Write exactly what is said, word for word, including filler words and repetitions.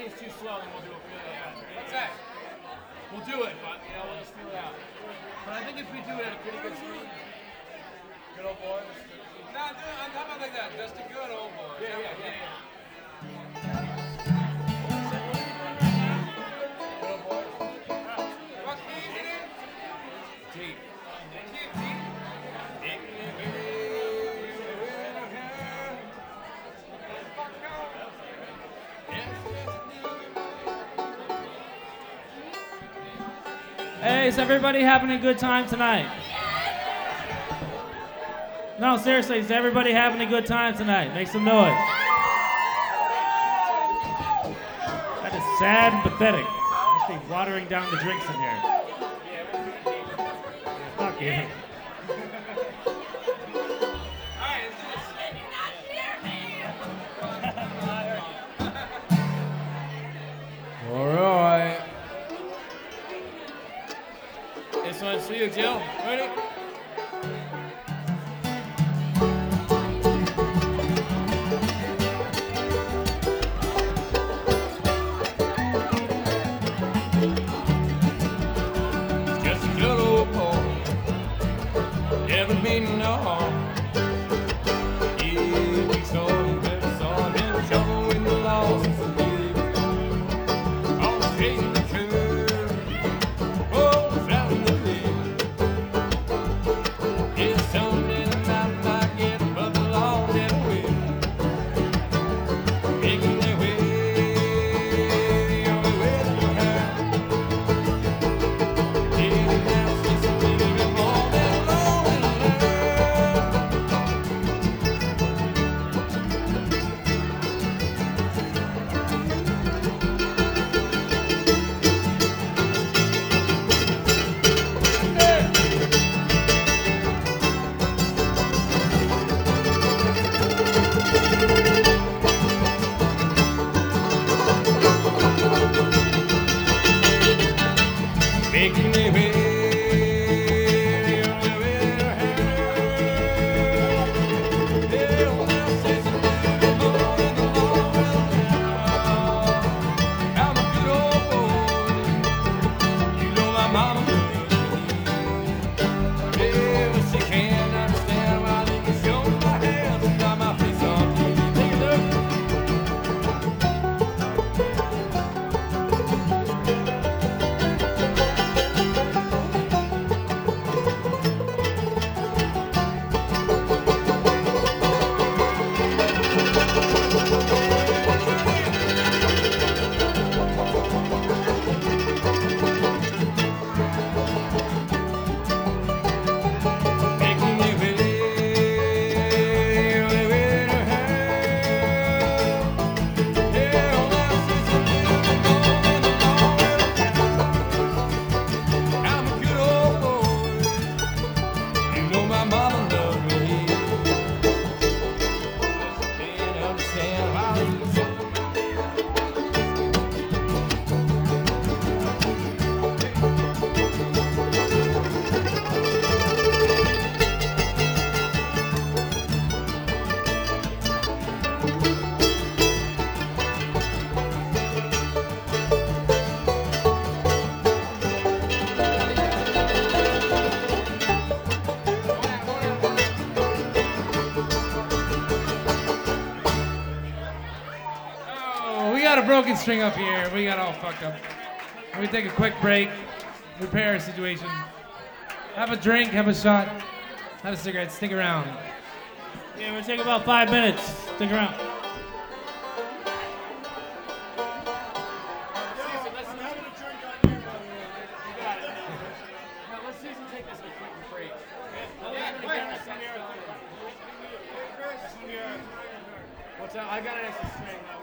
it's too slow, then we'll do it. Yeah. What's that? We'll do it, but you know, we'll just feel it out. But I think if we do it at a pretty good speed, good old boys. No, no, how about like that? Just a good old boy. Yeah, yeah, yeah, yeah. Good old boys. What key is it in? Deep. Key, key. Hey, is everybody having a good time tonight? No, seriously, is everybody having a good time tonight? Make some noise. That is sad and pathetic. Must be watering down the drinks in here. Fuck you. All right. This one's for you, Jill. Ready? Just a good old boy. Never mean no harm. Yeah, we saw him, never saw him in trouble with the law since the day. On chasing the curve. Oh, found the lid. It's something about my get, but the law never will. Making their way, on the way to her. Yeah, now she's a little bit more than alone in love. Making their way, on the way to her. Yeah, well, now she's a little bit more than the law will allow. I'm a good old boy. You know my mama loves me. Yeah, but she can't understand why they can show my hands and got my face on T V. Take a look. Making their way, on the way to her. Yeah, well, now she's a little bit more than the law will allow. I'm a good old boy. You know my mama loves me. Can't understand why they show my Oh, we got a broken string up here. We got all fucked up. Let me take a quick break, repair a situation. Have a drink, have a shot, have a cigarette, stick around. Yeah, we'll take about five minutes. Stick around. Let's see some take this a quick break. What's that? I got an extra string.